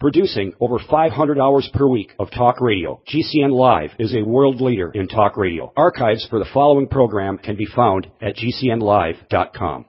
Producing over 500 hours per week of talk radio, GCN Live is a world leader in talk radio. Archives for the following program can be found at gcnlive.com.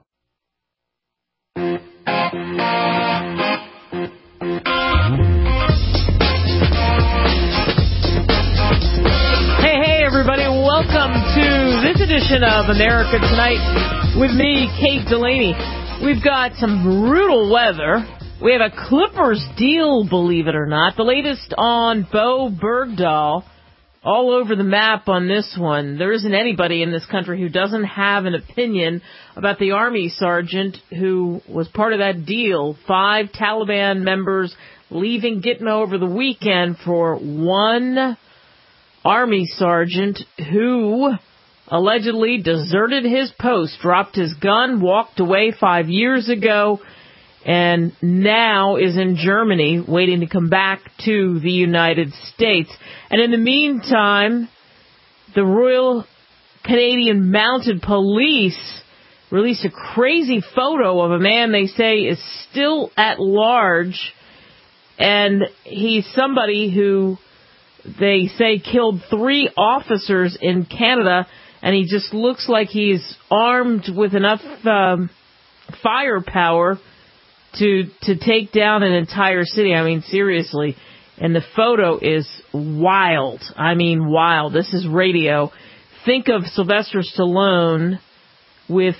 Hey, everybody. Welcome to this edition of America Tonight with me, Kate Delaney. We've got some brutal weather. We have a Clippers deal, believe it or not. The latest on Bo Bergdahl. All over the map on this one. There isn't anybody in this country who doesn't have an opinion about the Army sergeant who was part of that deal. 5 Taliban members leaving Gitmo over the weekend for one Army sergeant who allegedly deserted his post, dropped his gun, walked away 5 years ago, and now is in Germany waiting to come back to the United States. And in the meantime, the Royal Canadian Mounted Police released a crazy photo of a man they say is still at large, and he's somebody who they say killed 3 officers in Canada, and he just looks like he's armed with enough firepower to take down an entire city. I mean, seriously. And the photo is wild. I mean, wild. This is radio. Think of Sylvester Stallone with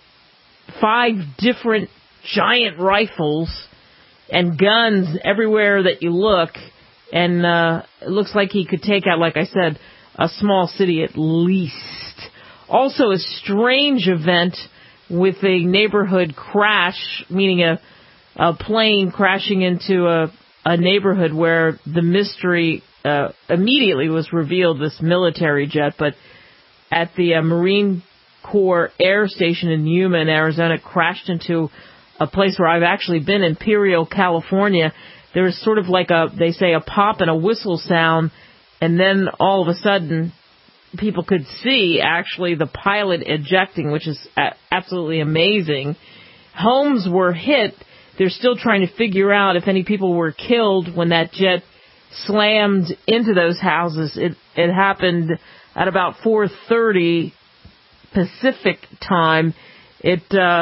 5 different giant rifles and guns everywhere that you look. And it looks like he could take out, like I said, a small city at least. Also, a strange event with a neighborhood crash, meaning a plane crashing into a neighborhood where the mystery immediately was revealed, this military jet. But at the Marine Corps Air Station in Yuma, in Arizona, it crashed into a place where I've actually been, Imperial, California. There was sort of like they say, a pop and a whistle sound, and then all of a sudden people could see actually the pilot ejecting, which is absolutely amazing. Homes were hit. They're still trying to figure out if any people were killed when that jet slammed into those houses. It happened at about 4:30 Pacific time. This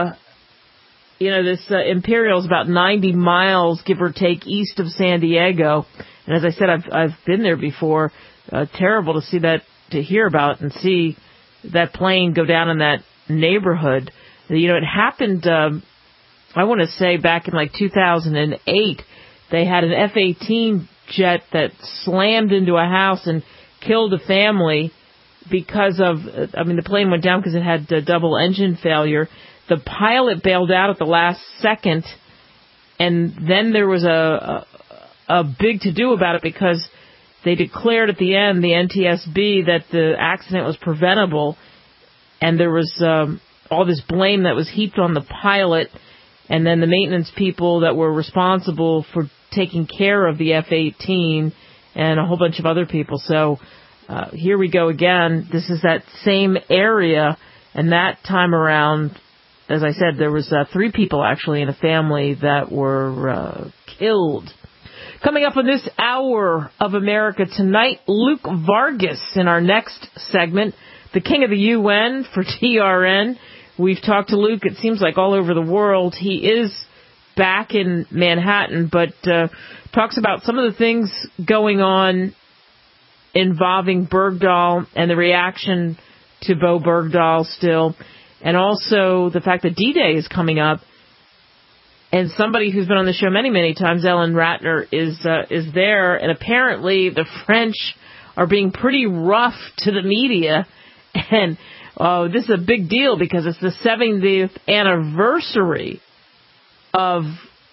Imperial is about 90 miles, give or take, east of San Diego. And as I said, I've been there before. Terrible to see that, to hear about and see that plane go down in that neighborhood. It happened, I want to say back in like 2008, they had an F-18 jet that slammed into a house and killed a family because of, the plane went down because it had double engine failure. The pilot bailed out at the last second, and then there was a big to-do about it because they declared at the end, the NTSB, that the accident was preventable, and there was all this blame that was heaped on the pilot, and then the maintenance people that were responsible for taking care of the F-18, and a whole bunch of other people. So here we go again. This is that same area, and that time around, as I said, there was 3 people actually in a family that were killed. Coming up on this hour of America Tonight, Luke Vargas in our next segment, the king of the UN for TRN. We've talked to Luke, it seems like, all over the world. He is back in Manhattan, but talks about some of the things going on involving Bergdahl and the reaction to Bo Bergdahl still, and also the fact that D-Day is coming up. And somebody who's been on the show many, many times, Ellen Ratner, is there. And apparently the French are being pretty rough to the media. And this is a big deal because it's the 70th anniversary of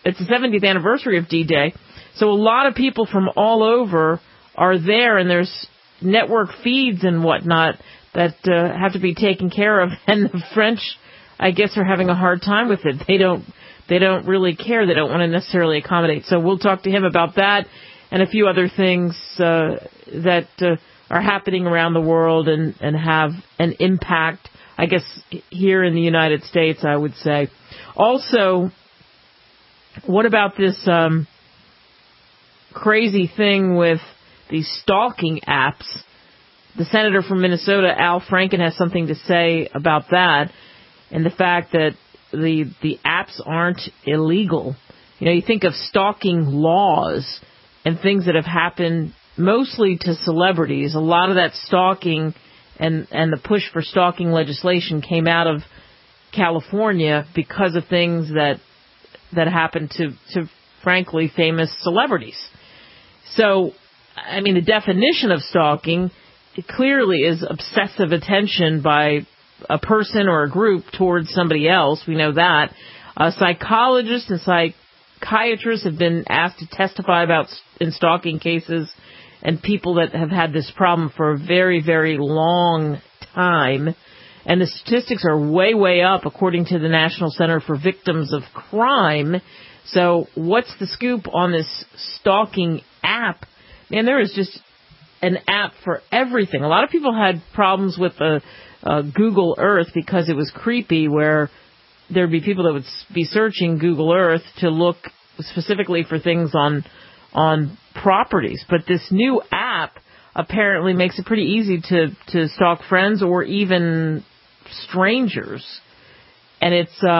D-Day. So a lot of people from all over are there, and there's network feeds and whatnot that have to be taken care of. And the French, I guess, are having a hard time with it. They don't really care. They don't want to necessarily accommodate. So we'll talk to him about that and a few other things that are happening around the world and have an impact, I guess, here in the United States, I would say. Also, what about this crazy thing with these stalking apps. The senator from Minnesota, Al Franken, has something to say about that and the fact that the apps aren't illegal. You know, you think of stalking laws and things that have happened mostly to celebrities. A lot of that stalking and the push for stalking legislation came out of California because of things that happened to frankly famous celebrities. So, I mean, the definition of stalking, it clearly is obsessive attention by a person or a group towards somebody else. We know that. Psychologists and psychiatrists have been asked to testify about in stalking cases, and people that have had this problem for a very, very long time. And the statistics are way, way up, according to the National Center for Victims of Crime. So what's the scoop on this stalking app? Man, there is just an app for everything. A lot of people had problems with Google Earth because it was creepy, where there'd be people that would be searching Google Earth to look specifically for things on properties. But this new app apparently makes it pretty easy to stalk friends or even strangers. And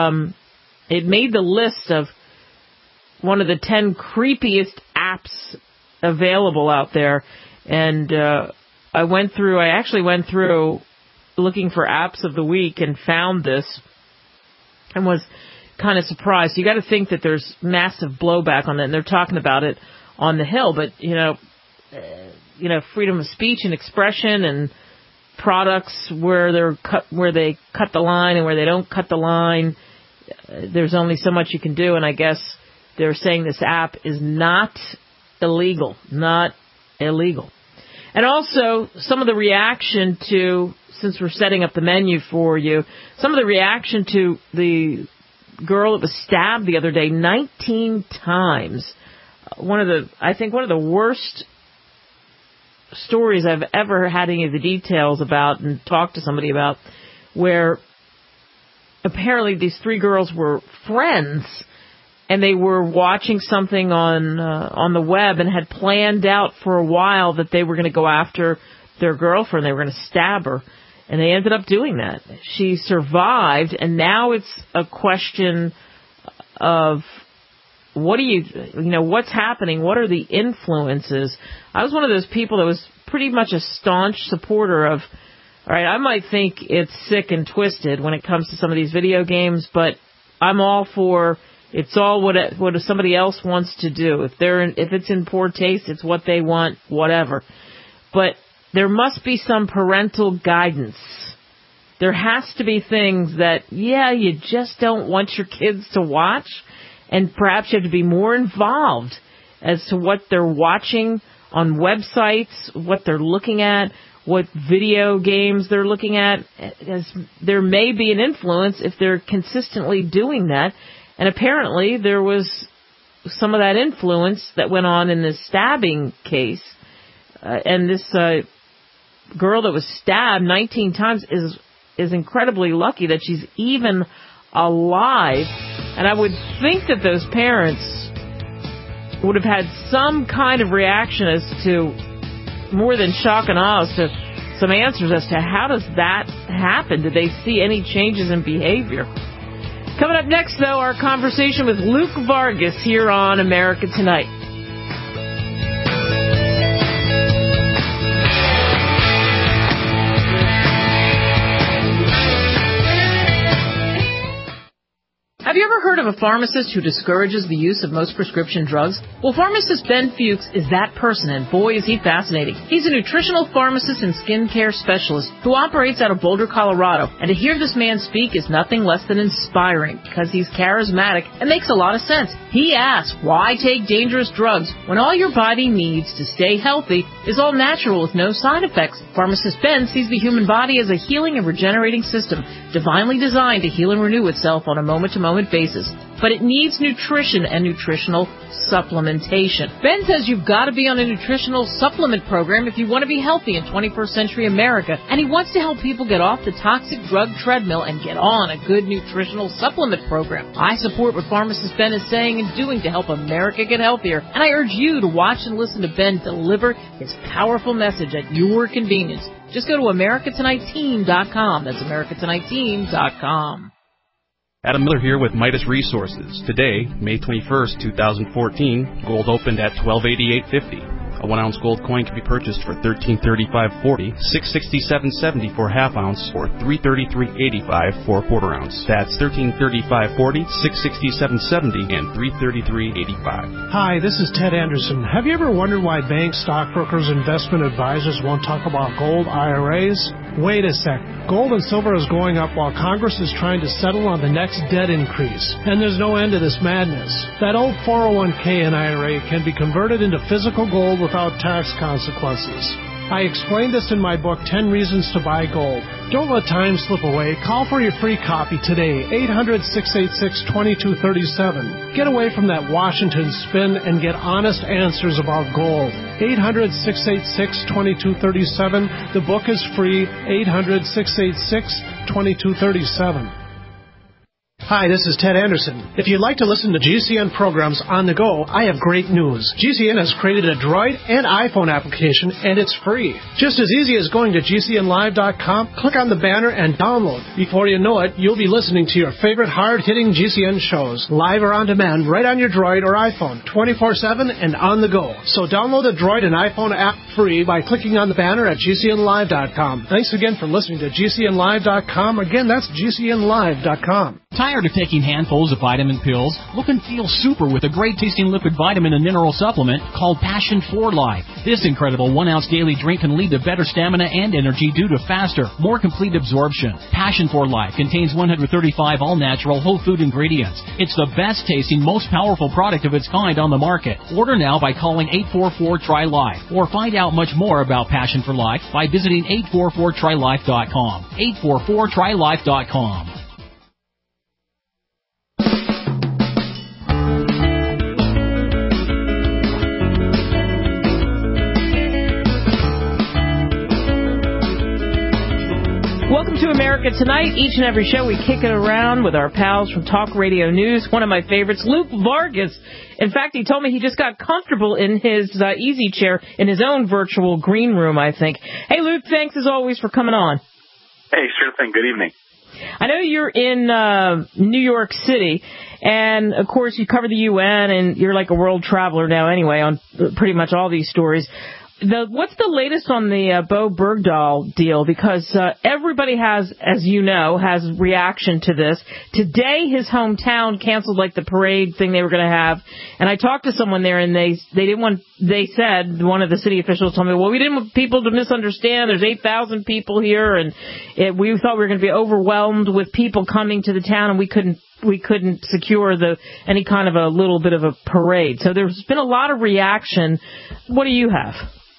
it made the list of one of the 10 creepiest apps available out there. And I actually went through looking for apps of the week and found this and was kind of surprised. You got to think that there's massive blowback on it, and they're talking about it on the Hill. But freedom of speech and expression and products where they cut the line and where they don't cut the line. There's only so much you can do, and I guess they're saying this app is not illegal. And also, some of the reaction to, since we're setting up the menu for you, some of the reaction to the girl that was stabbed the other day 19 times. I think one of the worst stories I've ever had any of the details about and talked to somebody about, where apparently these 3 girls were friends and they were watching something on the web and had planned out for a while that they were going to go after their girlfriend. They were going to stab her, and they ended up doing that. She survived, and now it's a question of what's happening? What are the influences? I was one of those people that was pretty much a staunch supporter of, all right, I might think it's sick and twisted when it comes to some of these video games, but I'm all for, it's all what somebody else wants to do. If it's in poor taste, it's what they want, whatever. But there must be some parental guidance. There has to be things that, you just don't want your kids to watch. And perhaps you have to be more involved as to what they're watching on websites, what they're looking at, what video games they're looking at. As there may be an influence if they're consistently doing that. And apparently there was some of that influence that went on in this stabbing case. And this girl that was stabbed 19 times is incredibly lucky that she's even alive. And I would think that those parents would have had some kind of reaction as to, more than shock and awe, as to some answers as to how does that happen? Did they see any changes in behavior? Coming up next, though, our conversation with Luke Vargas here on America Tonight. Have you ever heard of a pharmacist who discourages the use of most prescription drugs? Well, pharmacist Ben Fuchs is that person, and boy, is he fascinating. He's a nutritional pharmacist and skincare specialist who operates out of Boulder, Colorado. And to hear this man speak is nothing less than inspiring, because he's charismatic and makes a lot of sense. He asks, why take dangerous drugs when all your body needs to stay healthy is all natural with no side effects? Pharmacist Ben sees the human body as a healing and regenerating system, divinely designed to heal and renew itself on a moment-to-moment moment basis. But it needs nutrition and nutritional supplementation. Ben says you've got to be on a nutritional supplement program if you want to be healthy in 21st century America, and he wants to help people get off the toxic drug treadmill and get on a good nutritional supplement program. I support what pharmacist Ben is saying and doing to help America get healthier, and I urge you to watch and listen to Ben deliver his powerful message at your convenience. Just go to AmericaTonightTeam.com. That's AmericaTonightTeam.com. Adam Miller here with Midas Resources. Today, May 21st, 2014, gold opened at $1288.50. A 1-ounce gold coin can be purchased for $1335.40, $667.70 for a half-ounce, or $333.85 for a quarter-ounce. That's $1335.40, $667.70, and $333.85. Hi, this is Ted Anderson. Have you ever wondered why banks, stockbrokers, investment advisors won't talk about gold IRAs? Wait a sec. Gold and silver is going up while Congress is trying to settle on the next debt increase. And there's no end to this madness. That old 401k and IRA can be converted into physical gold without tax consequences. I explained this in my book, 10 Reasons to Buy Gold. Don't let time slip away. Call for your free copy today, 800-686-2237. Get away from that Washington spin and get honest answers about gold. 800-686-2237. The book is free, 800-686-2237. Hi, this is Ted Anderson. If you'd like to listen to GCN programs on the go, I have great news. GCN has created a Droid and iPhone application, and it's free. Just as easy as going to GCNlive.com, click on the banner, and download. Before you know it, you'll be listening to your favorite hard-hitting GCN shows, live or on demand, right on your Droid or iPhone, 24/7 and on the go. So download the Droid and iPhone app free by clicking on the banner at GCNlive.com. Thanks again for listening to GCNlive.com. Again, that's GCNlive.com. Tired of taking handfuls of vitamin pills? Look and feel super with a great-tasting liquid vitamin and mineral supplement called Passion for Life. This incredible 1-ounce daily drink can lead to better stamina and energy due to faster, more complete absorption. Passion for Life contains 135 all-natural whole food ingredients. It's the best-tasting, most powerful product of its kind on the market. Order now by calling 844-TRY-LIFE or find out much more about Passion for Life by visiting 844TryLife.com. 844TryLife.com. Welcome to America Tonight. Each and every show we kick it around with our pals from Talk Radio News. One of my favorites, Luke Vargas. In fact, he told me he just got comfortable in his easy chair in his own virtual green room, I think. Hey, Luke, thanks as always for coming on. Hey, sure thing. Good evening. I know you're in New York City, and, of course, you cover the UN, and you're like a world traveler now anyway on pretty much all these stories. What's the latest on the Bo Bergdahl deal? Because everybody has, as you know, has reaction to this. Today, his hometown canceled like the parade thing they were going to have, and I talked to someone there, and they didn't want. They said, one of the city officials told me, well, we didn't want people to misunderstand. There's 8,000 people here, and we thought we were going to be overwhelmed with people coming to the town, and we couldn't secure any kind of a little bit of a parade. So there's been a lot of reaction. What do you have?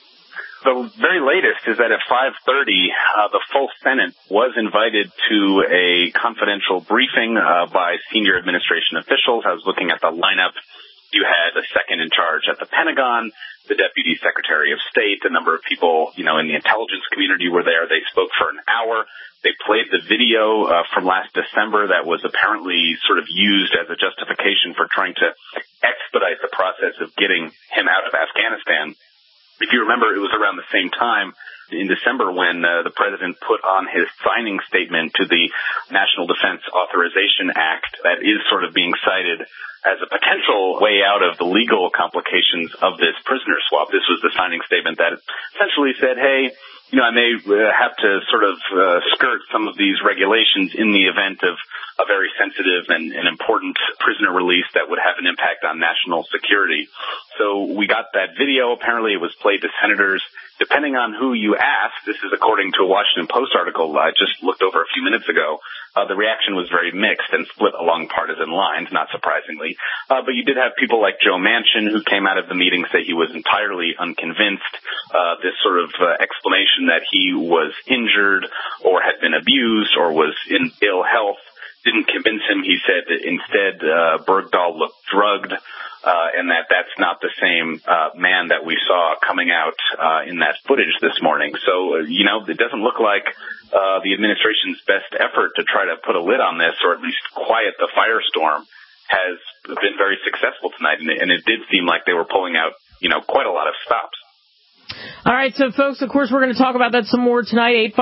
The very latest is that at 5:30, the full Senate was invited to a confidential briefing by senior administration officials. I was looking at the lineup. You had a second in charge at the Pentagon, the Deputy Secretary of State, a number of people, in the intelligence community were there. They spoke for an hour. They played the video from last December that was apparently sort of used as a justification for trying to expedite the process of getting him out of Afghanistan. If you remember, it was around the same time in December when the president put on his signing statement to the National Defense Authorization Act that is sort of being cited as a potential way out of the legal complications of this prisoner swap. This was the signing statement that essentially said, hey, I may have to sort of skirt some of these regulations in the event of a very sensitive and important prisoner release that would have an impact on national security. So we got that video. Apparently it was played to senators. Depending on who you ask, this is according to a Washington Post article I just looked over a few minutes ago, the reaction was very mixed and split along partisan lines, not surprisingly. But you did have people like Joe Manchin, who came out of the meeting, say he was entirely unconvinced. This sort of explanation that he was injured or had been abused or was in ill health didn't convince him. He said that instead Bergdahl looked drugged, and that's not the same man that we saw coming out in that footage this morning. So, it doesn't look like the administration's best effort to try to put a lid on this, or at least quiet the firestorm, has been very successful tonight. And it did seem like they were pulling out, quite a lot of stops. All right, so folks, of course, we're going to talk about that some more tonight.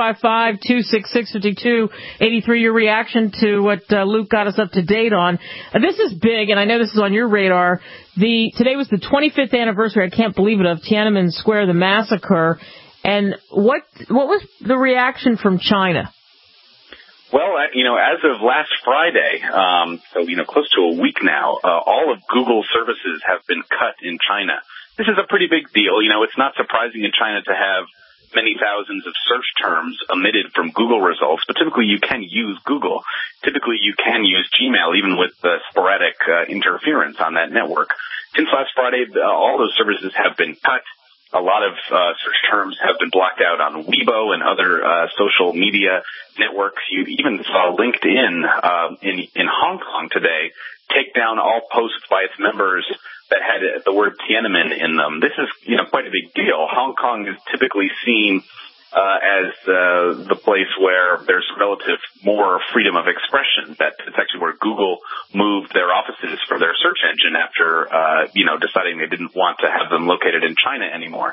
855-266-5283, your reaction to what Luke got us up to date on. This is big, and I know this is on your radar. Today was the 25th anniversary, I can't believe it, of Tiananmen Square, the massacre. And what was the reaction from China? Well, as of last Friday, so close to a week now, all of Google's services have been cut in China. This is a pretty big deal. It's not surprising in China to have many thousands of search terms omitted from Google results, but typically you can use Google. Typically you can use Gmail, even with sporadic interference on that network. Since last Friday, all those services have been cut. A lot of search terms have been blocked out on Weibo and other social media networks. You even saw LinkedIn in Hong Kong today take down all posts by its members that had the word Tiananmen in them. This is, quite a big deal. Hong Kong is typically seen as the place where there's relative more freedom of expression. It's actually where Google moved their offices for their search engine after, deciding they didn't want to have them located in China anymore.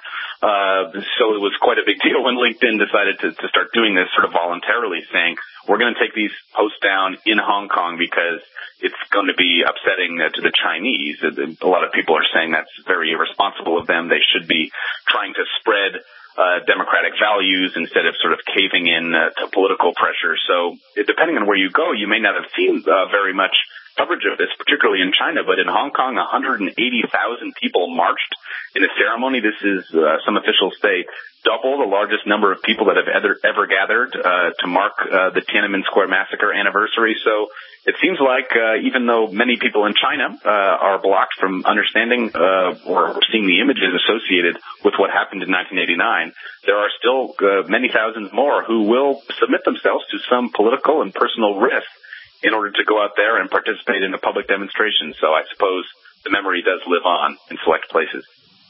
So it was quite a big deal when LinkedIn decided to start doing this sort of voluntarily, saying, we're going to take these posts down in Hong Kong because it's going to be upsetting to the Chinese. A lot of people are saying that's very irresponsible of them. They should be trying to spread democratic values instead of sort of caving in to political pressure. So depending on where you go, you may not have seen very much coverage of this, particularly in China, but in Hong Kong, 180,000 people marched in a ceremony. This is, some officials say, double the largest number of people that have ever gathered to mark the Tiananmen Square massacre anniversary. So it seems like even though many people in China are blocked from understanding or seeing the images associated with what happened in 1989, there are still many thousands more who will submit themselves to some political and personal risk in order to go out there and participate in a public demonstration. So I suppose the memory does live on in select places.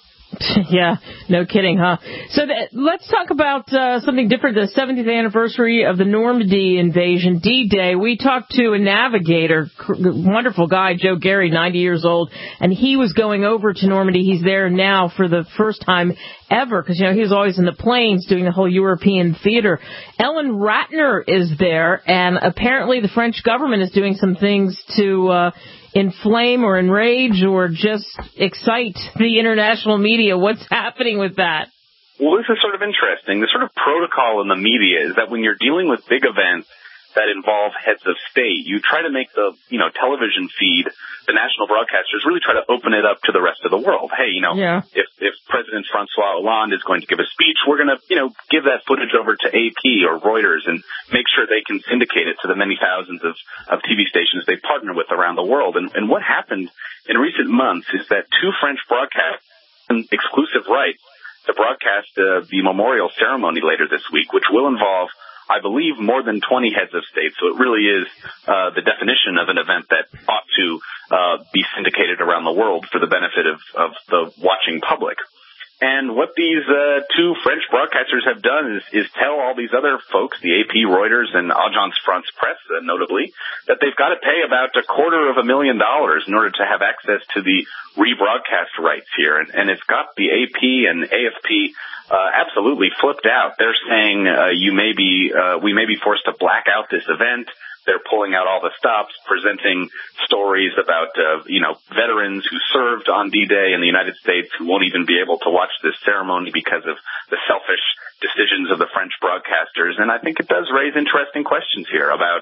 Yeah, no kidding, huh? So let's talk about something different, the 70th anniversary of the Normandy invasion, D-Day. We talked to a navigator, wonderful guy, Joe Gary, 90 years old, and he was going over to Normandy. He's there now for the first time ever, because, he was always in the plains doing the whole European theater. Ellen Ratner is there, and apparently the French government is doing some things to inflame or enrage or just excite the international media. What's happening with that? Well, this is sort of interesting. The sort of protocol in the media is that when you're dealing with big events that involve heads of state, you try to make the, television feed, the national broadcasters really try to open it up to the rest of the world. Hey, if President Francois Hollande is going to give a speech, we're going to, give that footage over to AP or Reuters and make sure they can syndicate it to the many thousands of TV stations they partner with around the world. And what happened in recent months is that two French broadcasters had exclusive rights to broadcast the memorial ceremony later this week, which will involve, I believe, more than 20 heads of state. So it really is the definition of an event that ought to be syndicated around the world for the benefit of the watching public. And what these two French broadcasters have done is tell all these other folks, the AP, Reuters, and Agence France-Presse, notably, that they've got to pay about $250,000 in order to have access to the rebroadcast rights here. And it's got the AP and AFP absolutely flipped out. They're saying we may be forced to black out this event. They're pulling out all the stops, presenting stories about, veterans who served on D-Day in the United States who won't even be able to watch this ceremony because of the selfish decisions of the French broadcasters. And I think it does raise interesting questions here about,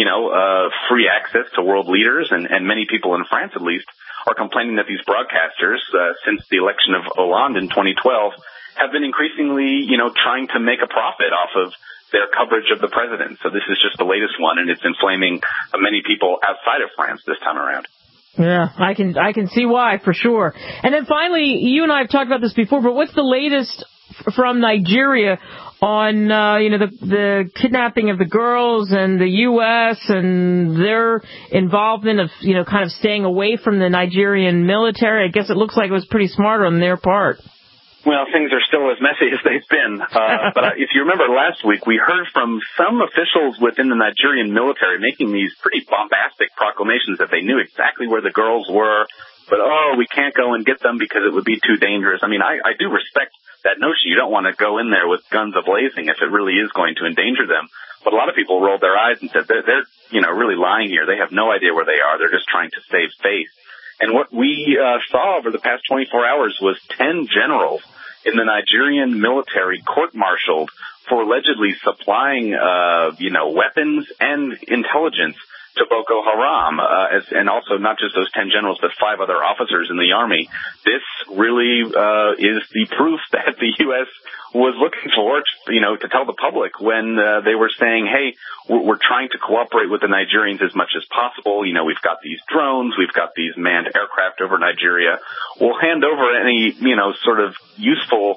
free access to world leaders. And many people in France, at least, are complaining that these broadcasters, since the election of Hollande in 2012, have been increasingly, trying to make a profit off of their coverage of the president. So this is just the latest one, and it's inflaming many people outside of France this time around. Yeah, I can see why, for sure. And then finally, you and I have talked about this before, but what's the latest from Nigeria on, the kidnapping of the girls and the U.S. and their involvement of, kind of staying away from the Nigerian military. I guess it looks like it was pretty smart on their part. Well, things are still as messy as they've been. But if you remember last week, we heard from some officials within the Nigerian military making these pretty bombastic proclamations that they knew exactly where the girls were, but, we can't go and get them because it would be too dangerous. I mean, I do respect that notion. You don't want to go in there with guns a-blazing if it really is going to endanger them. But a lot of people rolled their eyes and said they're really lying here. They have no idea where they are. They're just trying to save face. And what we saw over the past 24 hours was 10 generals in the Nigerian military court-martialed for allegedly supplying, weapons and intelligence to Boko Haram, and also not just those 10 generals, but 5 other officers in the army. This really is the proof that the U.S. was looking for, to tell the public when they were saying, hey, we're trying to cooperate with the Nigerians as much as possible. We've got these drones, we've got these manned aircraft over Nigeria. We'll hand over any, sort of useful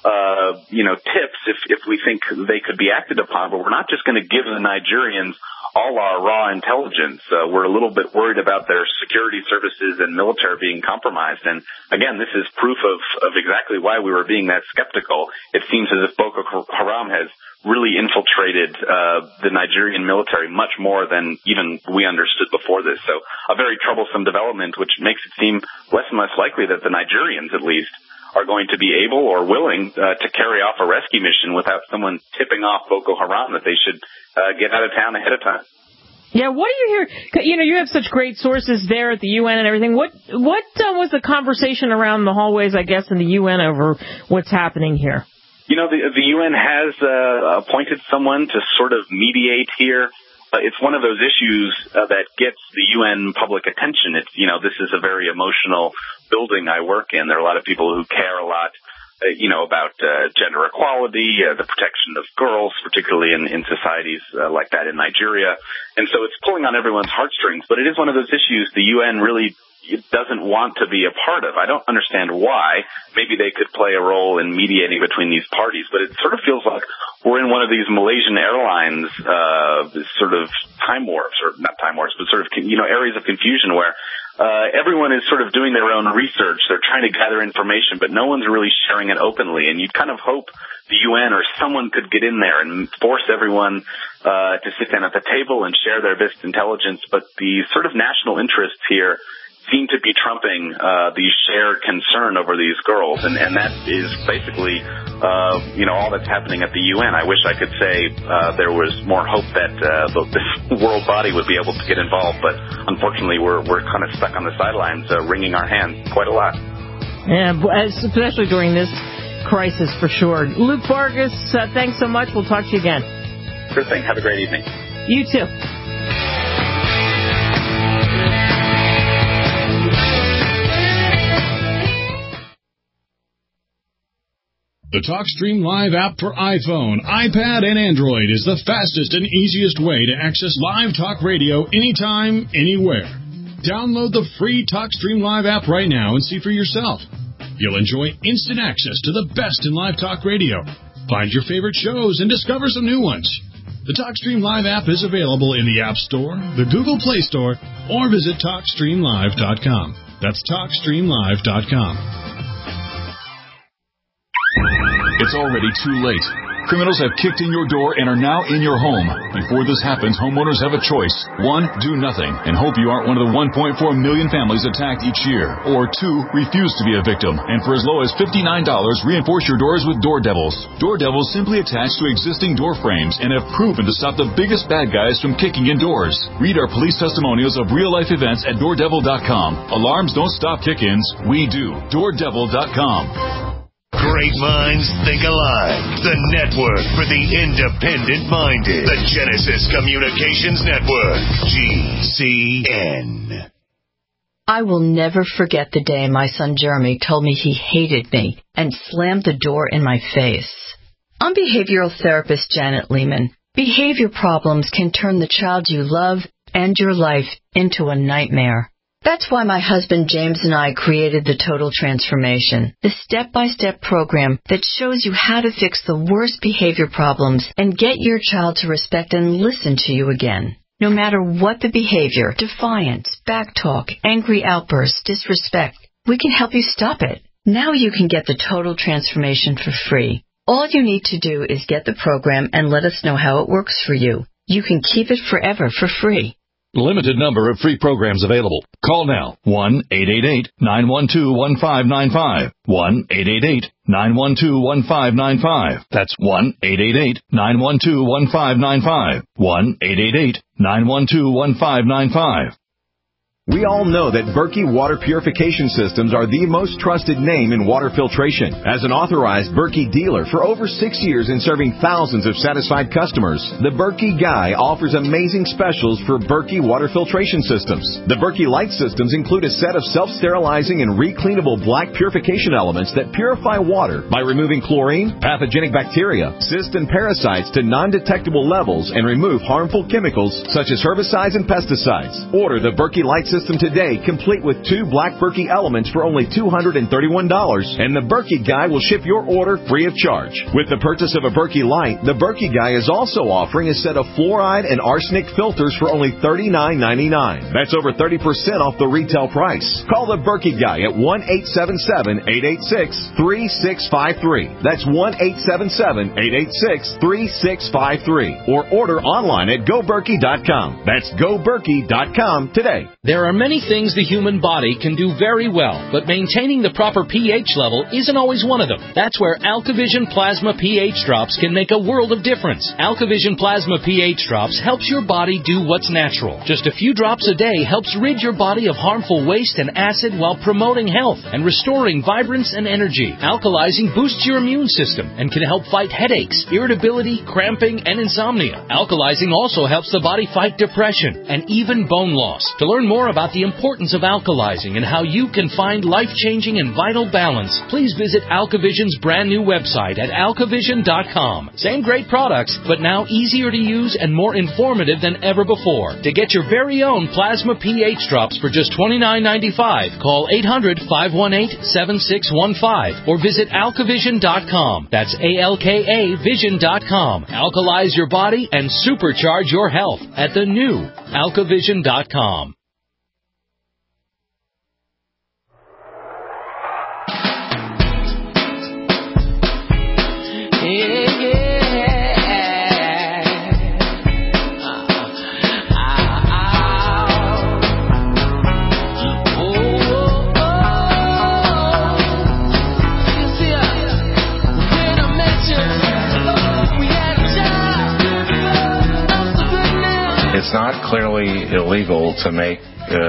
tips if we think they could be acted upon, but we're not just going to give the Nigerians all our raw intelligence. We're a little bit worried about their security services and military being compromised. And again, this is proof of exactly why we were being that skeptical. It seems as if Boko Haram has really infiltrated the Nigerian military much more than even we understood before this. So a very troublesome development, which makes it seem less and less likely that the Nigerians, at least, are going to be able or willing to carry off a rescue mission without someone tipping off Boko Haram that they should get out of town ahead of time. Yeah, what do you hear? You have such great sources there at the UN and everything. What was the conversation around the hallways, I guess, in the UN over what's happening here? The UN has appointed someone to sort of mediate here. It's one of those issues that gets the UN public attention. This is a very emotional building I work in. There are a lot of people who care a lot, about gender equality, the protection of girls, particularly in societies like that in Nigeria. And so it's pulling on everyone's heartstrings. But it is one of those issues the UN really doesn't want to be a part of. I don't understand why. Maybe they could play a role in mediating between these parties, but it sort of feels like we're in one of these Malaysian Airlines sort of time warps, or not time warps, but sort of, areas of confusion where everyone is sort of doing their own research. They're trying to gather information, but no one's really sharing it openly. And you'd kind of hope the UN or someone could get in there and force everyone to sit down at the table and share their best intelligence. But the sort of national interests here seem to be trumping the shared concern over these girls, and that is basically all that's happening at the UN. I wish I could say there was more hope that this world body would be able to get involved, but unfortunately we're kind of stuck on the sidelines, wringing our hands quite a lot. Yeah, especially during this crisis, for sure. Luke Vargas, thanks so much. We'll talk to you again. Sure thing. Have a great evening. You too. The TalkStream Live app for iPhone, iPad, and Android is the fastest and easiest way to access live talk radio anytime, anywhere. Download the free TalkStream Live app right now and see for yourself. You'll enjoy instant access to the best in live talk radio. Find your favorite shows and discover some new ones. The TalkStream Live app is available in the App Store, the Google Play Store, or visit TalkStreamLive.com. That's TalkStreamLive.com. It's already too late. Criminals have kicked in your door and are now in your home. Before this happens, homeowners have a choice. 1, do nothing and hope you aren't one of the 1.4 million families attacked each year. Or 2, refuse to be a victim. And for as low as $59, reinforce your doors with Door Devils. Door Devils simply attach to existing door frames and have proven to stop the biggest bad guys from kicking in doors. Read our police testimonials of real-life events at DoorDevil.com. Alarms don't stop kick-ins. We do. DoorDevil.com. Great minds think alike. The network for the independent-minded. The Genesis Communications Network. GCN. I will never forget the day my son Jeremy told me he hated me and slammed the door in my face. I'm behavioral therapist Janet Lehman. Behavior problems can turn the child you love and your life into a nightmare. That's why my husband James and I created the Total Transformation, the step-by-step program that shows you how to fix the worst behavior problems and get your child to respect and listen to you again. No matter what the behavior, defiance, backtalk, angry outbursts, disrespect, we can help you stop it. Now you can get the Total Transformation for free. All you need to do is get the program and let us know how it works for you. You can keep it forever for free. Limited number of free programs available. Call now. 1-888-912-1595. 1-888-912-1595. That's 1-888-912-1595. 1-888-912-1595. We all know that Berkey Water Purification Systems are the most trusted name in water filtration. As an authorized Berkey dealer for over 6 years and serving thousands of satisfied customers, the Berkey Guy offers amazing specials for Berkey Water Filtration Systems. The Berkey Light Systems include a set of self-sterilizing and recleanable black purification elements that purify water by removing chlorine, pathogenic bacteria, cysts, and parasites to non-detectable levels and remove harmful chemicals such as herbicides and pesticides. Order the Berkey Light System today, complete with 2 black Berkey elements for only $231, and the Berkey Guy will ship your order free of charge. With the purchase of a Berkey Light, the Berkey Guy is also offering a set of fluoride and arsenic filters for only $39.99. That's over 30% off the retail price. Call the Berkey Guy at 1-877-886-3653. That's 1-877-886-3653. Or order online at GoBerkey.com. That's GoBerkey.com today. There are many things the human body can do very well, but maintaining the proper pH level isn't always one of them. That's where AlkaVision Plasma pH Drops can make a world of difference. AlkaVision Plasma pH Drops helps your body do what's natural. Just a few drops a day helps rid your body of harmful waste and acid while promoting health and restoring vibrance and energy. Alkalizing boosts your immune system and can help fight headaches, irritability, cramping, and insomnia. Alkalizing also helps the body fight depression and even bone loss. To learn more about the importance of alkalizing and how you can find life-changing and vital balance, please visit AlkaVision's brand new website at alkavision.com. Same great products, but now easier to use and more informative than ever before. To get your very own Plasma pH Drops for just $29.95, call 800-518-7615 or visit alkavision.com. That's ALKA Vision.com. Alkalize your body and supercharge your health at the new alkavision.com. It's not clearly illegal to make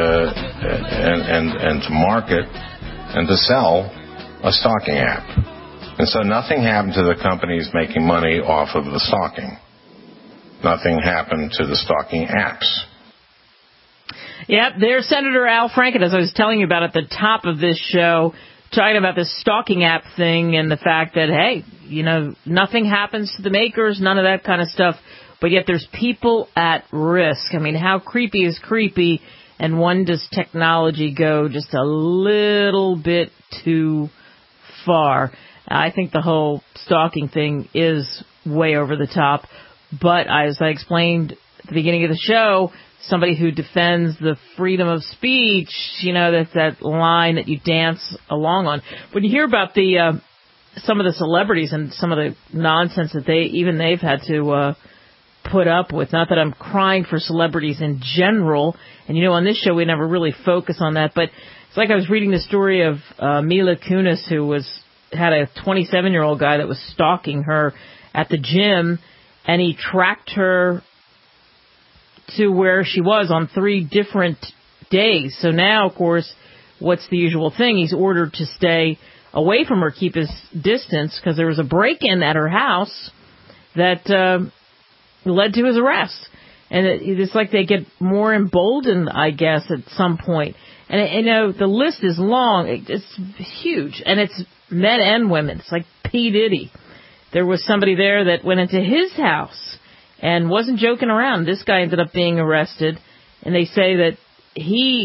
and to market and to sell a stalking app. And so nothing happened to the companies making money off of the stalking. Nothing happened to the stalking apps. Yep, there's Senator Al Franken, as I was telling you about at the top of this show, talking about this stalking app thing and the fact that, hey, you know, nothing happens to the makers, none of that kind of stuff, but yet there's people at risk. I mean, how creepy is creepy, and when does technology go just a little bit too far? I think the whole stalking thing is way over the top, but as I explained at the beginning of the show, somebody who defends the freedom of speech, you know, that's that line that you dance along on. When you hear about the some of the celebrities and some of the nonsense that they've had to put up with, not that I'm crying for celebrities in general, and you know, on this show we never really focus on that, but it's like I was reading the story of Mila Kunis, who had a 27-year-old guy that was stalking her at the gym, and he tracked her to where she was on 3 different days. So now, of course, what's the usual thing? He's ordered to stay away from her, keep his distance, because there was a break-in at her house that led to his arrest. And it's like they get more emboldened, I guess, at some point. And, you know, the list is long. It's huge. And it's men and women. It's like P. Diddy. There was somebody there that went into his house and wasn't joking around. This guy ended up being arrested. And they say that he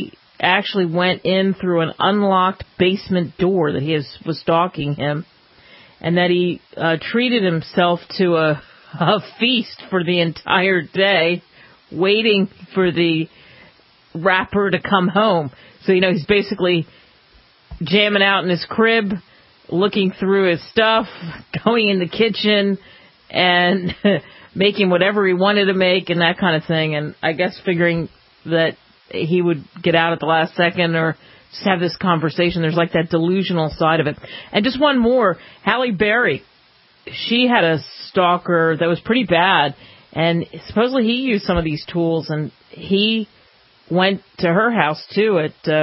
actually went in through an unlocked basement door, that he was stalking him, and that he treated himself to a feast for the entire day, waiting for the rapper to come home. So, he's basically jamming out in his crib, looking through his stuff, going in the kitchen, and making whatever he wanted to make and that kind of thing. And I guess figuring that he would get out at the last second or just have this conversation. There's like that delusional side of it. And just one more, Halle Berry. She had a stalker that was pretty bad, and supposedly he used some of these tools, and he went to her house too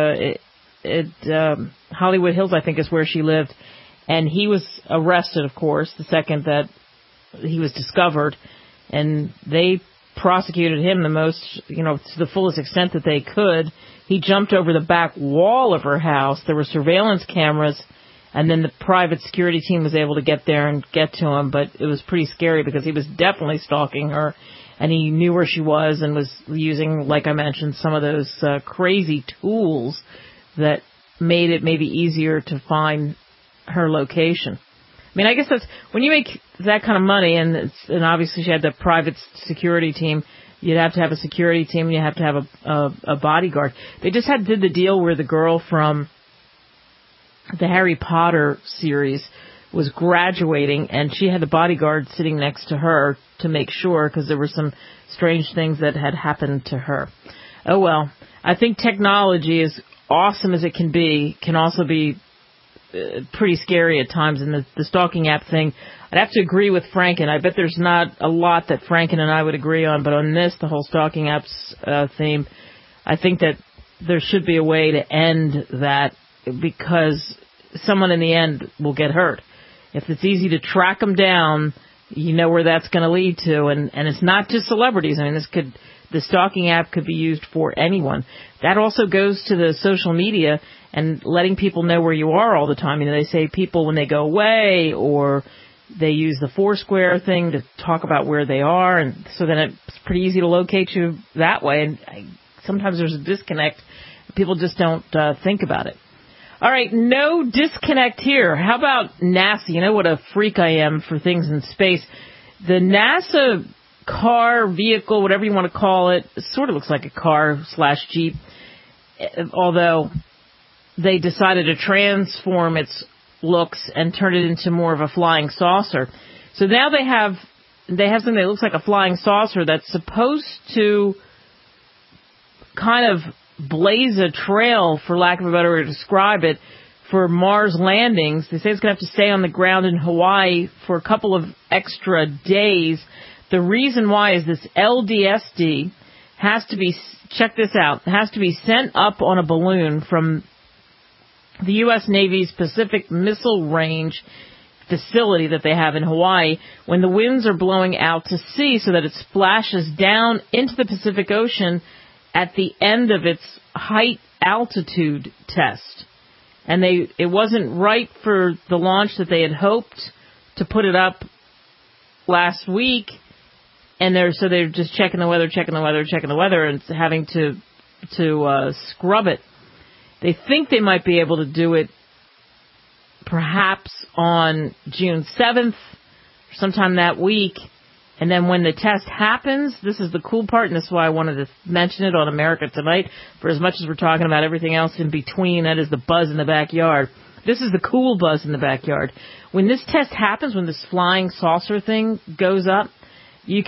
at Hollywood Hills, I think is where she lived, and he was arrested, of course, the second that he was discovered, and they prosecuted him to the fullest extent that they could. He jumped over the back wall of her house. There were surveillance cameras, and then the private security team was able to get there and get to him, but it was pretty scary because he was definitely stalking her, and he knew where she was and was using, like I mentioned, some of those crazy tools that made it maybe easier to find her location. I mean, I guess that's when you make that kind of money, and obviously she had the private security team. You'd have to have a security team, and you have to have a bodyguard. They just did the deal where the girl from the Harry Potter series was graduating, and she had the bodyguard sitting next to her to make sure, because there were some strange things that had happened to her. Oh well, I think technology, as awesome as it can also be pretty scary at times. And the stalking app thing, I'd have to agree with Franken. I bet there's not a lot that Franken and I would agree on, but on this, the whole stalking apps theme, I think that there should be a way to end that, because someone in the end will get hurt. If it's easy to track them down, you know where that's going to lead to, and it's not just celebrities. I mean, the stalking app could be used for anyone. That also goes to the social media and letting people know where you are all the time. They say people when they go away, or they use the Foursquare thing to talk about where they are, and so then it's pretty easy to locate you that way. And sometimes there's a disconnect. People just don't think about it. All right, no disconnect here. How about NASA? You know what a freak I am for things in space. The NASA car, vehicle, whatever you want to call it sort of looks like a car/Jeep, although they decided to transform its looks and turn it into more of a flying saucer. So now they have something that looks like a flying saucer that's supposed to kind of blaze a trail, for lack of a better way to describe it, for Mars landings. They say it's going to have to stay on the ground in Hawaii for a couple of extra days. The reason why is this LDSD has to be, check this out, has to be sent up on a balloon from the U.S. Navy's Pacific Missile Range facility that they have in Hawaii when the winds are blowing out to sea, so that it splashes down into the Pacific Ocean at the end of its height altitude test. And it wasn't right for the launch that they had hoped to put it up last week, and they're just checking the weather, and having to scrub it. They think they might be able to do it perhaps on June 7th, sometime that week. And then when the test happens, this is the cool part, and this is why I wanted to mention it on America Tonight, for as much as we're talking about everything else in between, that is the buzz in the backyard. This is the cool buzz in the backyard. When this test happens, when this flying saucer thing goes up, you'll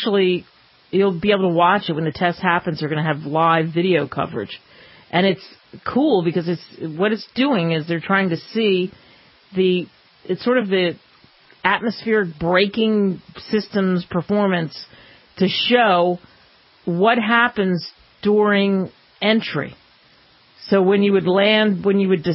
be able to watch it when the test happens. They're going to have live video coverage. And it's cool because what it's doing is they're trying to see it's sort of the atmospheric braking system's performance to show what happens during entry. So when you would land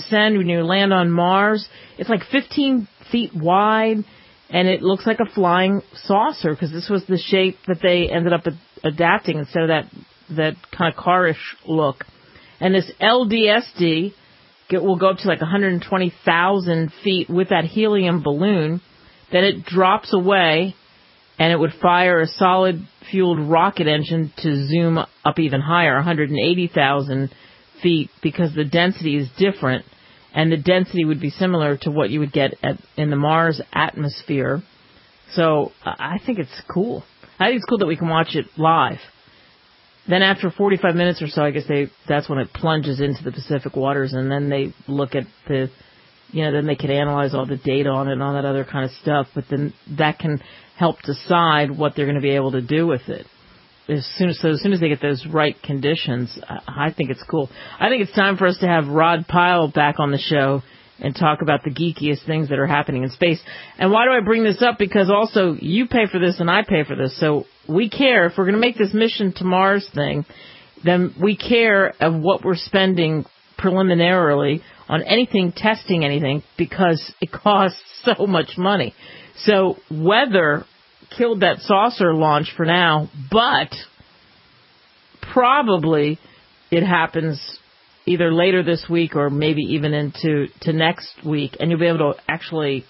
on Mars, it's like 15 feet wide, and it looks like a flying saucer, because this was the shape that they ended up adapting instead of that kind of car-ish look. And this LDSD will go up to like 120,000 feet with that helium balloon. Then it drops away, and it would fire a solid-fueled rocket engine to zoom up even higher, 180,000 feet because the density is different, and the density would be similar to what you would get in the Mars atmosphere. So I think it's cool. I think it's cool that we can watch it live. Then after 45 minutes or so, I guess that's when it plunges into the Pacific waters, and then they look at then they can analyze all the data on it and all that other kind of stuff, but then that can help decide what they're going to be able to do with it. As soon as they get those right conditions, I think it's cool. I think it's time for us to have Rod Pyle back on the show and talk about the geekiest things that are happening in space. And why do I bring this up? Because also you pay for this and I pay for this. So we care. If we're going to make this mission to Mars thing, then we care of what we're spending preliminarily on anything, testing anything, because it costs so much money. So weather killed that saucer launch for now, but probably it happens either later this week or maybe even into next week, and you'll be able to actually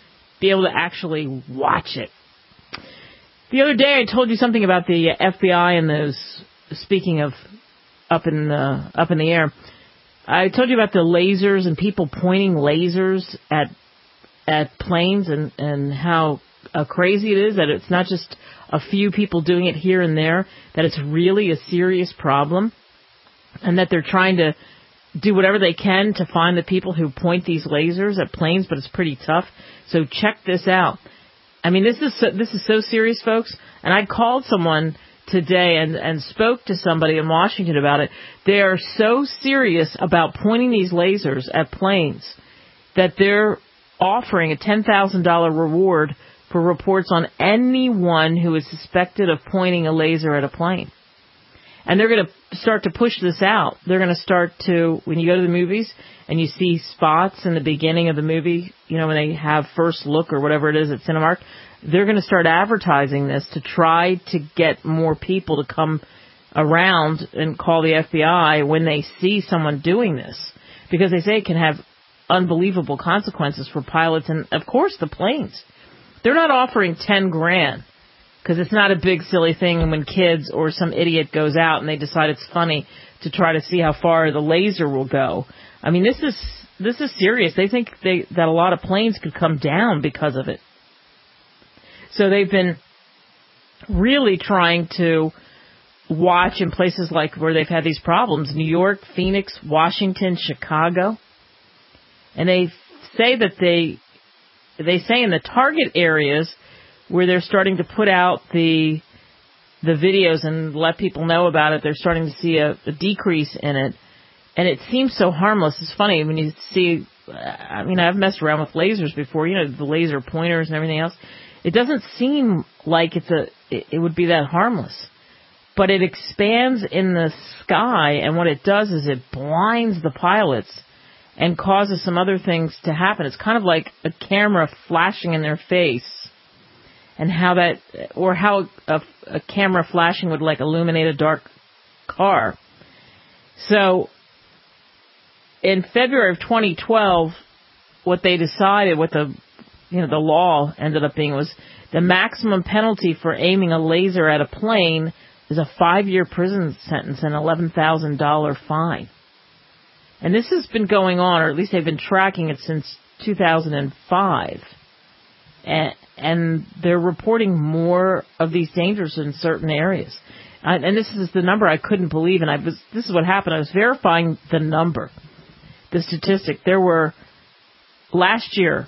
watch it. The other day I told you something about the FBI and those, speaking of up in the air, I told you about the lasers and people pointing lasers at planes and how crazy it is, that it's not just a few people doing it here and there, that it's really a serious problem, and that they're trying to do whatever they can to find the people who point these lasers at planes, but it's pretty tough. So check this out. I mean, this is so serious, folks. And I called someone today and spoke to somebody in Washington about it. They are so serious about pointing these lasers at planes that they're offering a $10,000 reward for reports on anyone who is suspected of pointing a laser at a plane. And they're going to start to push this out. They're going to start to, when you go to the movies and you see spots in the beginning of the movie, when they have first look or whatever it is at Cinemark, they're going to start advertising this to try to get more people to come around and call the FBI when they see someone doing this. Because they say it can have unbelievable consequences for pilots and, of course, the planes. They're not offering $10,000. Because it's not a big, silly thing when kids or some idiot goes out and they decide it's funny to try to see how far the laser will go. I mean, this is serious. They think that a lot of planes could come down because of it. So they've been really trying to watch in places like where they've had these problems: New York, Phoenix, Washington, Chicago. And they say that they say in the target areas where they're starting to put out the videos and let people know about it, they're starting to see a decrease in it. And it seems so harmless. It's funny when you see, I've messed around with lasers before, the laser pointers and everything else. It doesn't seem like it would be that harmless. But it expands in the sky, and what it does is it blinds the pilots and causes some other things to happen. It's kind of like a camera flashing in their face. And how a camera flashing would illuminate a dark car. So in February of 2012, what they decided, what the law ended up being, was the maximum penalty for aiming a laser at a plane is a 5-year prison sentence and $11,000 fine. And this has been going on, or at least they've been tracking it since 2005. And they're reporting more of these dangers in certain areas. And this is the number I couldn't believe, and this is what happened. I was verifying the number, the statistic. There were, last year,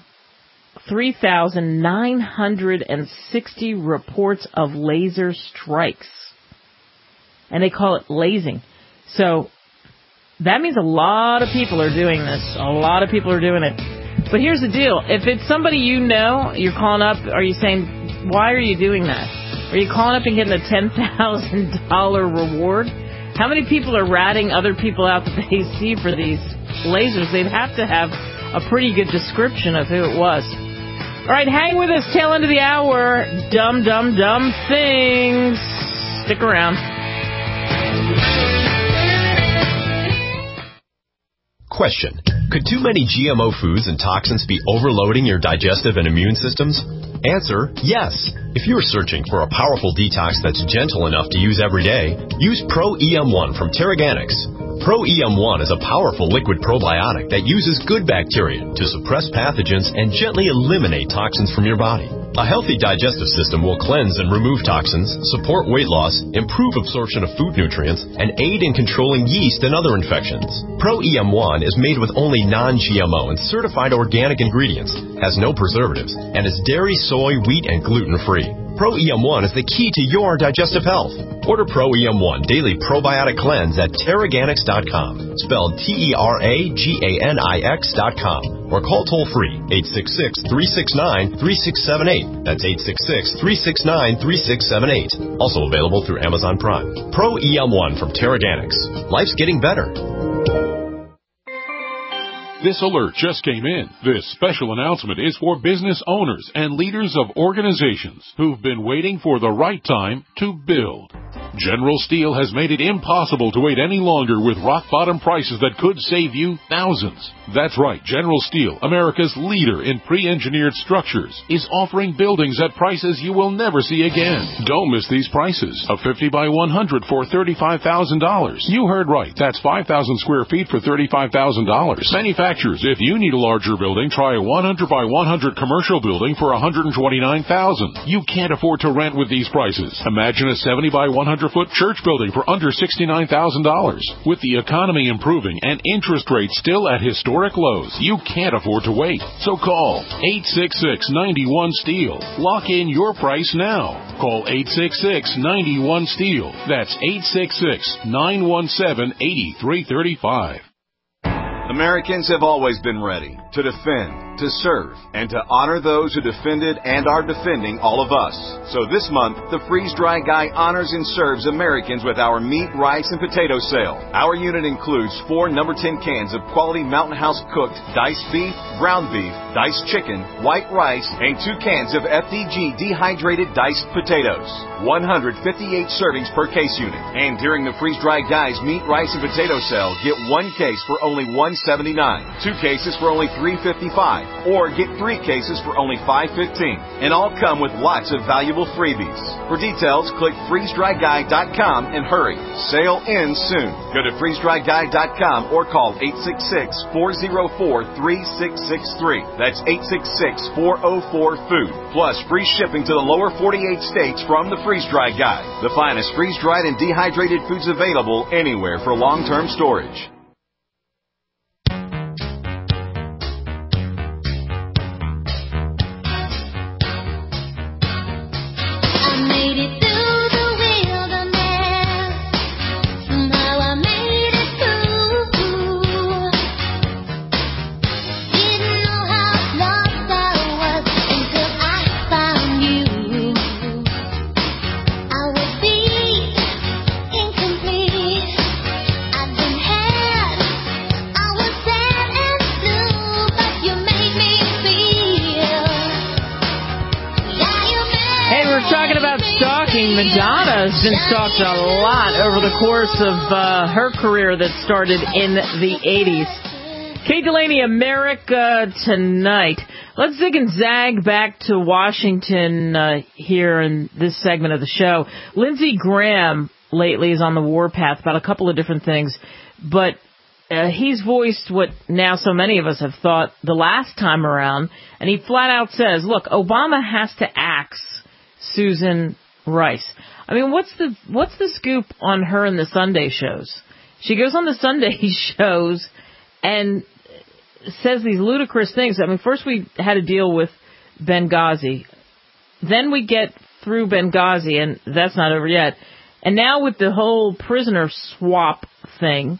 3,960 reports of laser strikes. And they call it lasing. So that means a lot of people are doing this. A lot of people are doing it. But here's the deal. If it's somebody you're calling up, are you saying, why are you doing that? Are you calling up and getting a $10,000 reward? How many people are ratting other people out that they see for these lasers? They'd have to have a pretty good description of who it was. All right, hang with us, tail end of the hour. Dumb things. Stick around. Question: could too many GMO foods and toxins be overloading your digestive and immune systems? Answer: yes. If you're searching for a powerful detox that's gentle enough to use every day, use Pro EM1 from Terraganics. Pro-EM1 is a powerful liquid probiotic that uses good bacteria to suppress pathogens and gently eliminate toxins from your body. A healthy digestive system will cleanse and remove toxins, support weight loss, improve absorption of food nutrients, and aid in controlling yeast and other infections. Pro-EM1 is made with only non-GMO and certified organic ingredients, has no preservatives, and is dairy, soy, wheat, and gluten-free. Pro-EM1 is the key to your digestive health. Order Pro-EM1 Daily Probiotic Cleanse at Teraganix.com, spelled Teraganix.com, or call toll-free 866-369-3678. That's 866-369-3678. Also available through Amazon Prime. Pro-EM1 from Teraganix. Life's getting better. This alert just came in. This special announcement is for business owners and leaders of organizations who've been waiting for the right time to build. General Steel has made it impossible to wait any longer with rock-bottom prices that could save you thousands. That's right, General Steel, America's leader in pre-engineered structures, is offering buildings at prices you will never see again. Don't miss these prices. A 50 by 100 for $35,000. You heard right. That's 5,000 square feet for $35,000. Manufacturers, if you need a larger building, try a 100 by 100 commercial building for $129,000. You can't afford to rent with these prices. Imagine a 70 by 100-foot church building for under $69,000. With the economy improving and interest rates still at historic lows, you can't afford to wait. So call 866-91-STEEL. Lock in your price now. Call 866-91-STEEL. That's 866-917-8335. Americans have always been ready to defend, to serve, and to honor those who defended and are defending all of us. So this month, the Freeze Dry Guy honors and serves Americans with our meat, rice, and potato sale. Our unit includes 4 number 10 cans of quality Mountain House cooked diced beef, ground beef, diced chicken, white rice, and 2 cans of FDG dehydrated diced potatoes. 158 servings per case unit. And during the Freeze Dry Guy's meat, rice, and potato sale, get 1 case for only $179, 2 cases for only $355, or get 3 cases for only $515. And all come with lots of valuable freebies. For details, click freezedryguy.com and hurry. Sale ends soon. Go to freezedryguy.com or call 866-404-3663. That's 866-404-FOOD. Plus free shipping to the lower 48 states from the Freeze Dry Guy. The finest freeze-dried and dehydrated foods available anywhere for long-term storage. Madonna has been stalked a lot over the course of her career that started in the 80s. Kate Delaney, America Tonight. Let's zig and zag back to Washington here in this segment of the show. Lindsey Graham lately is on the warpath about a couple of different things, but he's voiced what now so many of us have thought the last time around, and he flat out says, look, Obama has to axe Susan Rice. I mean, what's the scoop on her in the Sunday shows? She goes on the Sunday shows and says these ludicrous things. I mean, first we had to deal with Benghazi. Then we get through Benghazi, and that's not over yet. And now with the whole prisoner swap thing,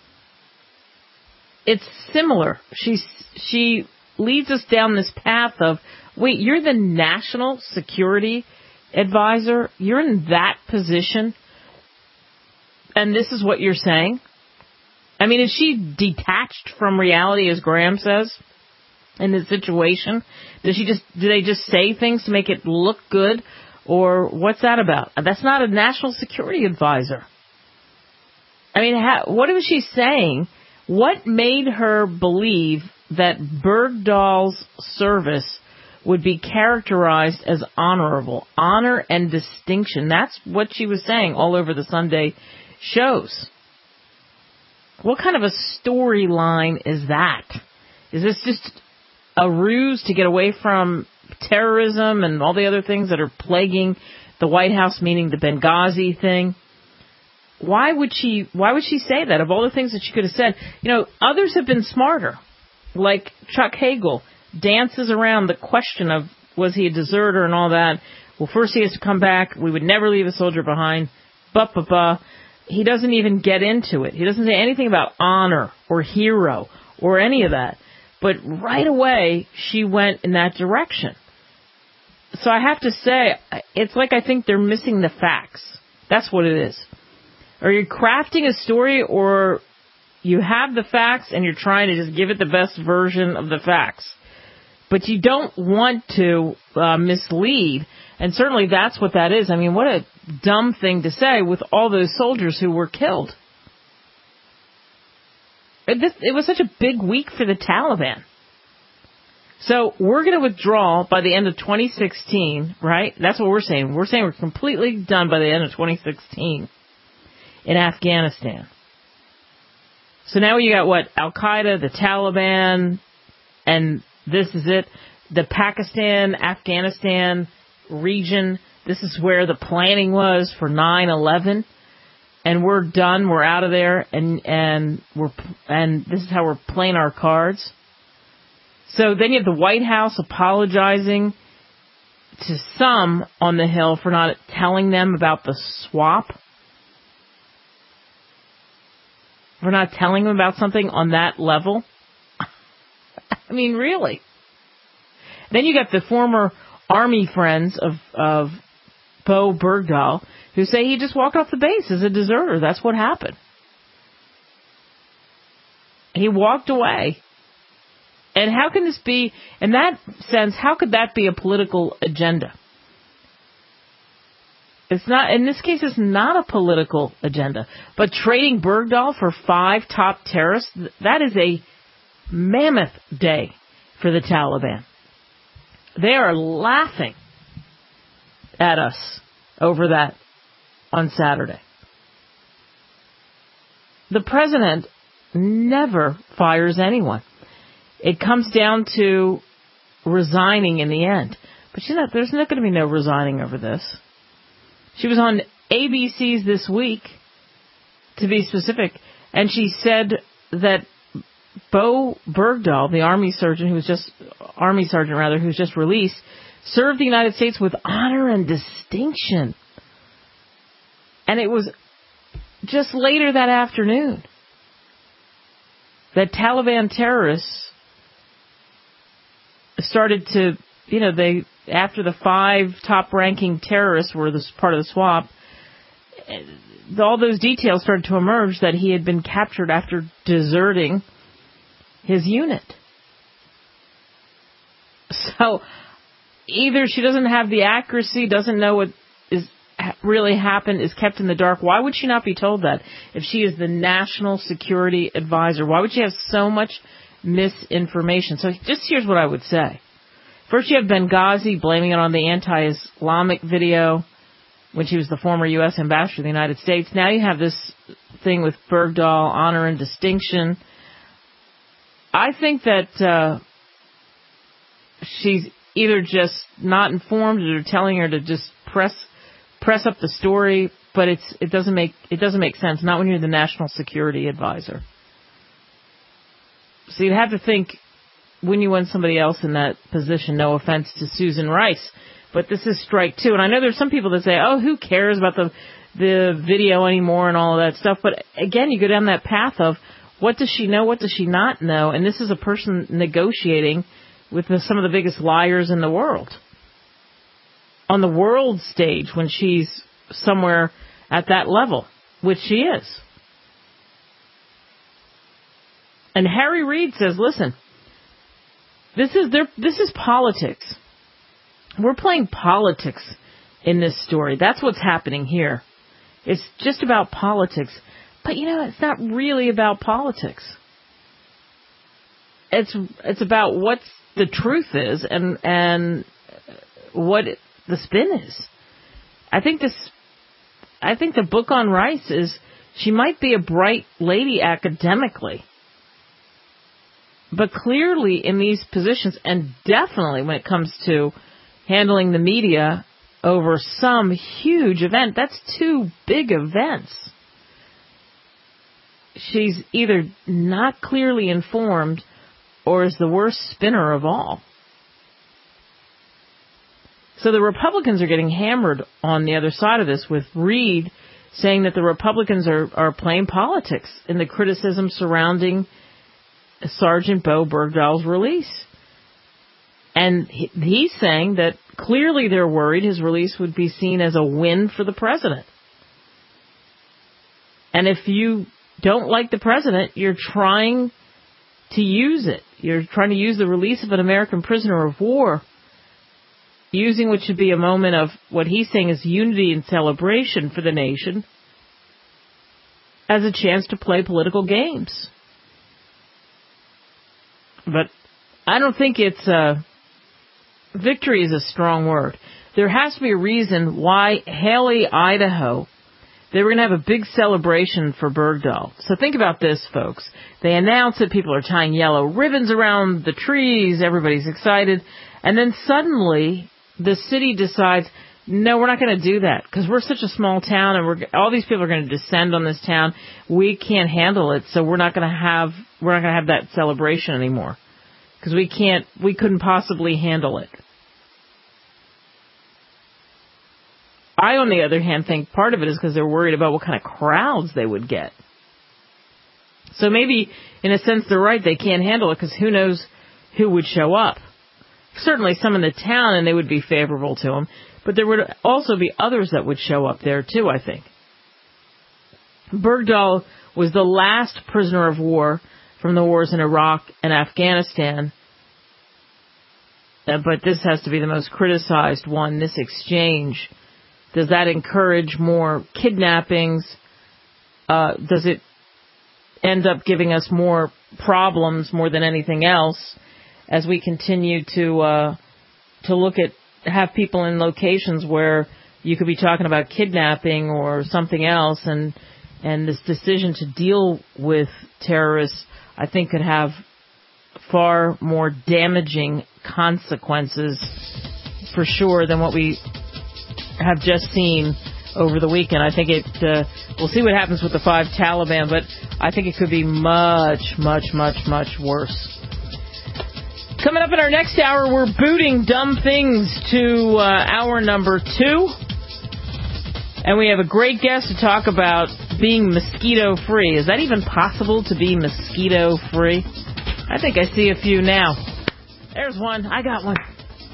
it's similar. She leads us down this path of, wait, you're the national security advisor, you're in that position, and this is what you're saying? I mean, is she detached from reality, as Graham says, in this situation? Do they just say things to make it look good, or what's that about? That's not a national security advisor. I mean, what was she saying? What made her believe that Bergdahl's service would be characterized as honorable, honor and distinction? That's what she was saying all over the Sunday shows. What kind of a storyline is that? Is this just a ruse to get away from terrorism and all the other things that are plaguing the White House, meaning the Benghazi thing? Why would she say that? Of all the things that she could have said, others have been smarter. Like Chuck Hagel dances around the question of was he a deserter and all that. Well, first he has to come back. We would never leave a soldier behind. He doesn't even get into it. He doesn't say anything about honor or hero or any of that. But right away, she went in that direction. So I have to say, it's like I think they're missing the facts. That's what it is. Are you crafting a story, or you have the facts and you're trying to just give it the best version of the facts? But you don't want to mislead, and certainly that's what that is. I mean, what a dumb thing to say with all those soldiers who were killed. It was such a big week for the Taliban. So we're going to withdraw by the end of 2016, right? That's what we're saying. We're saying we're completely done by the end of 2016 in Afghanistan. So now you got what? Al-Qaeda, the Taliban, and this is it. The Pakistan-Afghanistan region. This is where the planning was for 9/11. And we're done. We're out of there. And this is how we're playing our cards. So then you have the White House apologizing to some on the Hill for not telling them about the swap. For not telling them about something on that level. I mean, really. Then you got the former Army friends of Bo Bergdahl who say he just walked off the base as a deserter. That's what happened. He walked away. And how can this be, in that sense, how could that be a political agenda? It's not, in this case, it's not a political agenda. But trading Bergdahl for 5 top terrorists, that is a mammoth day for the Taliban. They are laughing at us over that on Saturday. The president never fires anyone. It comes down to resigning in the end. But there's not going to be no resigning over this. She was on ABC's This Week, to be specific, and she said that Bo Bergdahl, the Army sergeant who's just released, served the United States with honor and distinction. And it was just later that afternoon that Taliban terrorists started to, after the 5 top-ranking terrorists were part of the swap, all those details started to emerge that he had been captured after deserting his unit. So either she doesn't have the accuracy, doesn't know what is really happened, is kept in the dark. Why would she not be told that if she is the national security advisor? Why would she have so much misinformation? So just here's what I would say. First, you have Benghazi blaming it on the anti-Islamic video when she was the former U.S. ambassador to the United States. Now you have this thing with Bergdahl, honor and distinction. I think that she's either just not informed or telling her to just press up the story, but it doesn't make sense. Not when you're the national security advisor. So you'd have to think, when you want somebody else in that position, no offense to Susan Rice, but this is strike 2. And I know there's some people that say, oh, who cares about the video anymore and all of that stuff. But again, you go down that path of what does she know, what does she not know? And this is a person negotiating with some of the biggest liars in the world. On the world stage, when she's somewhere at that level, which she is. And Harry Reid says, listen, this is politics. We're playing politics in this story. That's what's happening here. It's just about politics. But, it's not really about politics. It's about what the truth is and what the spin is. I think the book on Rice is She might be a bright lady academically. But clearly in these positions, and definitely when it comes to handling the media over some huge event, that's 2 big events. She's either not clearly informed or is the worst spinner of all. So the Republicans are getting hammered on the other side of this, with Reid saying that the Republicans are playing politics in the criticism surrounding Sergeant Bo Bergdahl's release. And he's saying that clearly they're worried his release would be seen as a win for the president. And if you don't like the president, you're trying to use it. You're trying to use the release of an American prisoner of war, using what should be a moment of what he's saying is unity and celebration for the nation, as a chance to play political games. But I don't think it's victory is a strong word. There has to be a reason why Haley, Idaho, they were going to have a big celebration for Bergdahl. So think about this, folks. They announce it. People are tying yellow ribbons around the trees. Everybody's excited. And then suddenly the city decides, no, we're not going to do that because we're such a small town and all these people are going to descend on this town. We can't handle it. So we're not going to have that celebration anymore because we couldn't possibly handle it. I, on the other hand, think part of it is because they're worried about what kind of crowds they would get. So maybe, in a sense, they're right. They can't handle it because who knows who would show up. Certainly some in the town, and they would be favorable to them. But there would also be others that would show up there, too, I think. Bergdahl was the last prisoner of war from the wars in Iraq and Afghanistan. But this has to be the most criticized one, this exchange. Does that encourage more kidnappings? Does it end up giving us more problems more than anything else as we continue to look at, have people in locations where you could be talking about kidnapping or something else, and this decision to deal with terrorists, I think, could have far more damaging consequences for sure than what we have just seen over the weekend. I think we'll see what happens with the 5 Taliban, but I think it could be much, much, much, much worse. Coming up in our next hour, we're booting dumb things to hour number 2. And we have a great guest to talk about being mosquito-free. Is that even possible to be mosquito-free? I think I see a few now. There's one. I got one.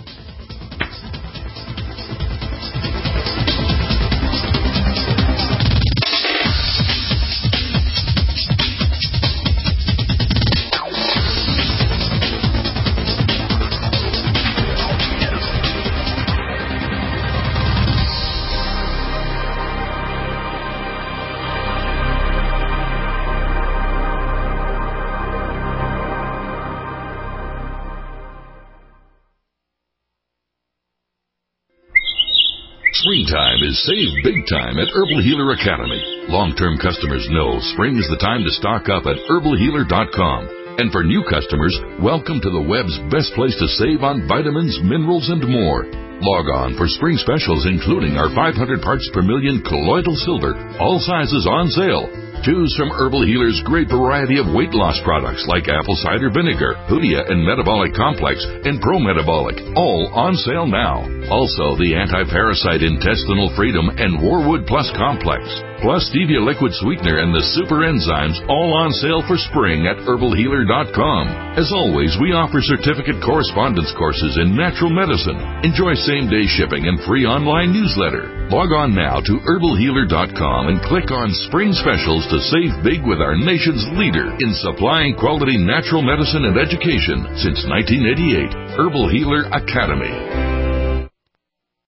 Springtime is save big time at Herbal Healer Academy. Long-term customers know spring is the time to stock up at herbalhealer.com. And for new customers, welcome to the web's best place to save on vitamins, minerals, and more. Log on for spring specials including our 500 parts per million colloidal silver, all sizes on sale. Choose from Herbal Healer's great variety of weight loss products like apple cider vinegar, Hoodia and Metabolic Complex, and Pro Metabolic, all on sale now. Also, the Anti-Parasite Intestinal Freedom and Warwood Plus Complex, plus Stevia Liquid Sweetener and the Super Enzymes, all on sale for spring at herbalhealer.com. As always, we offer certificate correspondence courses in natural medicine. Enjoy same-day shipping and free online newsletter. Log on now to herbalhealer.com and click on Spring Specials to save big with our nation's leader in supplying quality natural medicine and education since 1988, Herbal Healer Academy.